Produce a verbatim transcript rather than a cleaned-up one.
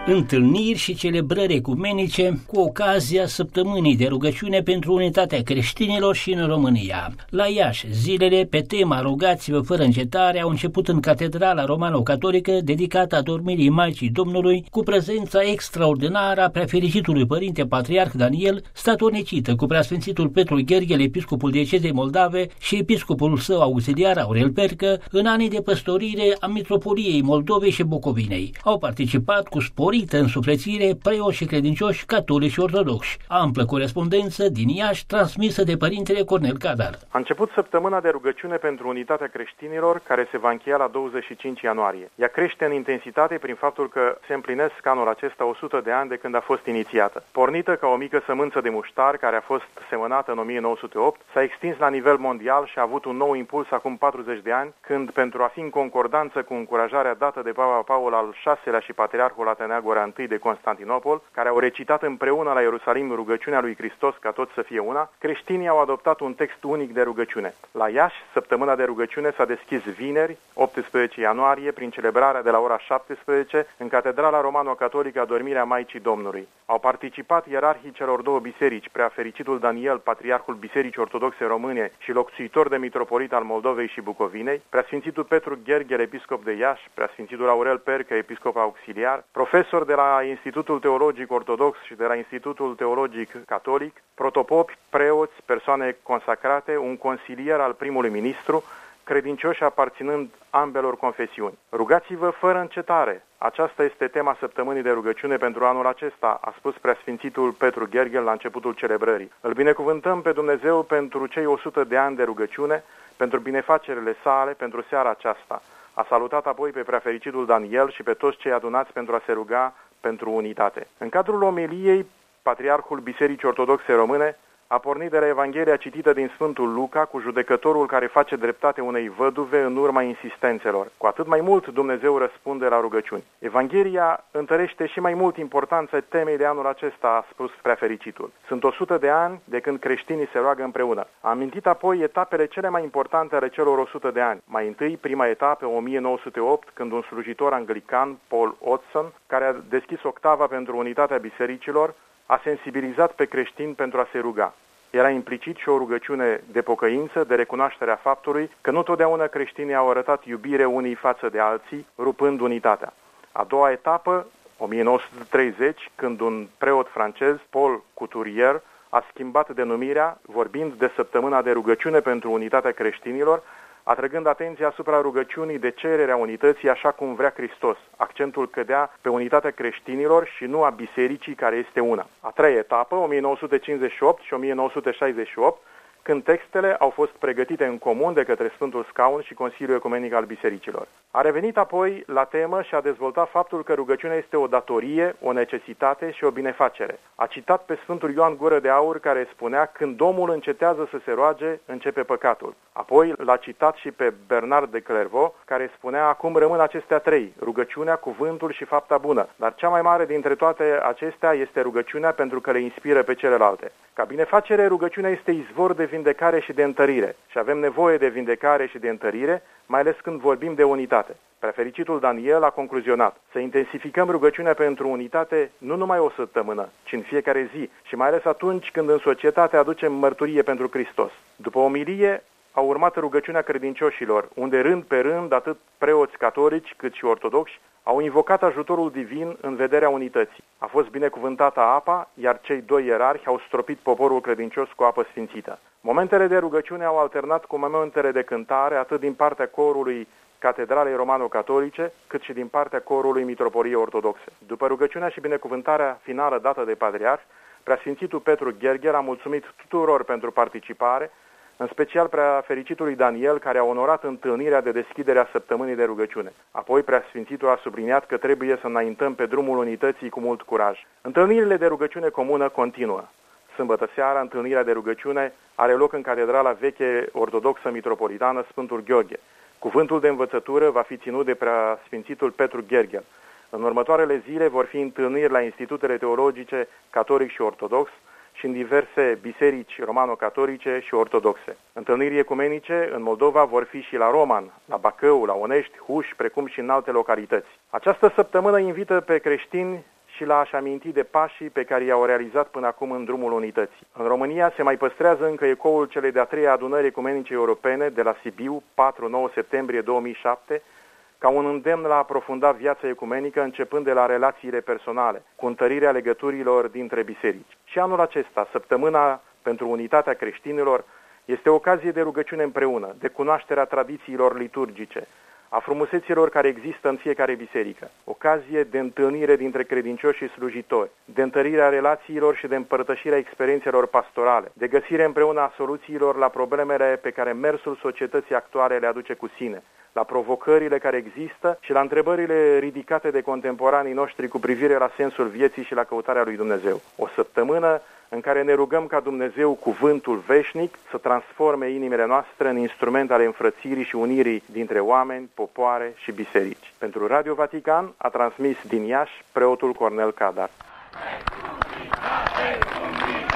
întâlniri și celebrări ecumenice cu ocazia săptămânii de rugăciune pentru unitatea creștinilor și în România. La Iași, zilele pe tema Rugați-vă fără încetare au început în Catedrala Romano-Catolică dedicată adormirii Maicii Domnului, cu prezența extraordinară a Preafericitului Părinte Patriarh Daniel, statornicită cu Preasfințitul Petru Gherghel, episcopul diecezei Moldave, și episcopul său auxiliar Aurel Percă, în anii de păstorire a Mitropoliei Moldovei și Bucovinei. Au participat cu sporită însuflețire preoți și credincioși catolici și ortodoxi. Amplă corespondență din Iași, transmisă de Părintele Cornel Cadar. A început săptămâna de rugăciune pentru unitatea creștinilor, care se va încheia la douăzeci și cinci ianuarie. Ea crește în intensitate prin faptul că se împlinesc anul acesta o sută de ani de când a fost inițiată. Pornită ca o mică sămânță de muștar care a fost semănată în o mie nouă sute opt, s-a extins la nivel mondial și a avut un nou impuls acum patruzeci de ani, când, pentru a fi în concordanță cu încurajarea dată de Papa Paul al șaselea și Patriarhul Ateneagora I de Constantinopol, care au recitat împreună la Ierusalim rugăciunea lui Hristos ca toți să fie una, creștinii au adoptat un text unic de rugăciune. La Iași, săptămâna de rugăciune s-a deschis vineri, optsprezece ianuarie, prin celebrarea de la ora șaptesprezece în Catedrala Romano-Catolică Adormirea Maicii Domnului. Au participat ierarhii celor două biserici, Preafericitul Daniel, Patriarhul Bisericii Ortodoxe Române și locțuitor de mitropolit al Moldovei și Bucovinei, Preasfințitul Petru Gherghel, episcop de Iași, Preasfințitul Aurel Percă, episcop auxiliar, profesor de la Institutul Teologic Ortodox și de la Institutul Teologic Catolic, protopopi, preoți, persoane consacrate, un consilier al primului ministru, credincioși aparținând ambelor confesiuni. Rugați-vă fără încetare. Aceasta este tema săptămânii de rugăciune pentru anul acesta, a spus Preasfințitul Petru Gherghel la începutul celebrării. Îl binecuvântăm pe Dumnezeu pentru cei o sută de ani de rugăciune, pentru binefacerile sale, pentru seara aceasta. A salutat apoi pe Preafericitul Daniel și pe toți cei adunați pentru a se ruga pentru unitate. În cadrul omiliei, Patriarhul Bisericii Ortodoxe Române a pornit de la Evanghelia citită din Sfântul Luca cu judecătorul care face dreptate unei văduve în urma insistențelor. Cu atât mai mult Dumnezeu răspunde la rugăciuni. Evanghelia întărește și mai mult importanța temei de anul acesta, a spus Preafericitul. Sunt o sută de ani de când creștinii se roagă împreună. A amintit apoi etapele cele mai importante ale celor o sută de ani. Mai întâi, prima etapă, o mie nouă sute opt, când un slujitor anglican, Paul Hodson, care a deschis octava pentru unitatea bisericilor, a sensibilizat pe creștini pentru a se ruga. Era implicit și o rugăciune de pocăință, de recunoașterea faptului că nu totdeauna creștinii au arătat iubire unii față de alții, rupând unitatea. A doua etapă, o mie nouă sute treizeci, când un preot francez, Paul Couturier, a schimbat denumirea, vorbind de săptămâna de rugăciune pentru unitatea creștinilor, atrăgând atenția asupra rugăciunii de cerere a unității așa cum vrea Hristos. Accentul cădea pe unitatea creștinilor și nu a bisericii care este una. A treia etapă, o mie nouă sute cincizeci și opt și o mie nouă sute șaizeci și opt, când textele au fost pregătite în comun de către Sfântul Scaun și Consiliul Ecumenic al Bisericilor. A revenit apoi la temă și a dezvoltat faptul că rugăciunea este o datorie, o necesitate și o binefacere. A citat pe Sfântul Ioan Gură de Aur, care spunea: când omul încetează să se roage, începe păcatul. Apoi l-a citat și pe Bernard de Clairvaux, care spunea: acum rămân acestea trei, rugăciunea, cuvântul și fapta bună, dar cea mai mare dintre toate acestea este rugăciunea, pentru că le inspiră pe celelalte. Ca binefacere, rugăciunea este izvor de vindecare și de întărire și avem nevoie de vindecare și de întărire, mai ales când vorbim de unitate. Preafericitul Daniel a concluzionat: să intensificăm rugăciunea pentru unitate nu numai o săptămână, ci în fiecare zi și mai ales atunci când în societate aducem mărturie pentru Hristos. După omilie a urmat rugăciunea credincioșilor, unde rând pe rând atât preoți catolici cât și ortodoxi au invocat ajutorul divin în vederea unității. A fost binecuvântată apa, iar cei doi ierarhi au stropit poporul credincios cu apă sfințită. Momentele de rugăciune au alternat cu momentele de cântare, atât din partea corului Catedralei Romano-Catolice, cât și din partea corului Mitropoliei Ortodoxe. După rugăciunea și binecuvântarea finală dată de Patriarh, Preasfințitul Petru Gherghel a mulțumit tuturor pentru participare, în special Preafericitului Daniel, care a onorat întâlnirea de deschidere a săptămânii de rugăciune. Apoi Preasfințitul a subliniat că trebuie să înaintăm pe drumul unității cu mult curaj. Întâlnirile de rugăciune comună continuă. Sâmbătă seara, întâlnirea de rugăciune are loc în Catedrala Veche Ortodoxă Mitropolitană Sfântul Gheorghe. Cuvântul de învățătură va fi ținut de Preasfințitul Petru Gherghel. În următoarele zile vor fi întâlniri la institutele teologice catolic și ortodox și în diverse biserici romano-catolice și ortodoxe. Întâlniri ecumenice în Moldova vor fi și la Roman, la Bacău, la Onești, Huș, precum și în alte localități. Această săptămână invită pe creștini și la a-și aminti de pașii pe care i-au realizat până acum în drumul unității. În România se mai păstrează încă ecoul celei de-a treia adunări ecumenice europene de la Sibiu, patru nouă septembrie două mii șapte, ca un îndemn la a aprofunda viața ecumenică începând de la relațiile personale, cu întărirea legăturilor dintre biserici. Și anul acesta, săptămâna pentru unitatea creștinilor, este o ocazie de rugăciune împreună, de cunoașterea tradițiilor liturgice, a frumuseților care există în fiecare biserică, ocazie de întâlnire dintre credincioși și slujitori, de întărirea relațiilor și de împărtășirea experiențelor pastorale, de găsire împreună a soluțiilor la problemele pe care mersul societății actuale le aduce cu sine, la provocările care există și la întrebările ridicate de contemporanii noștri cu privire la sensul vieții și la căutarea lui Dumnezeu. O săptămână în care ne rugăm ca Dumnezeu, cuvântul veșnic, să transforme inimile noastre în instrument ale înfrățirii și unirii dintre oameni, popoare și biserici. Pentru Radio Vatican a transmis din Iași preotul Cornel Cadar.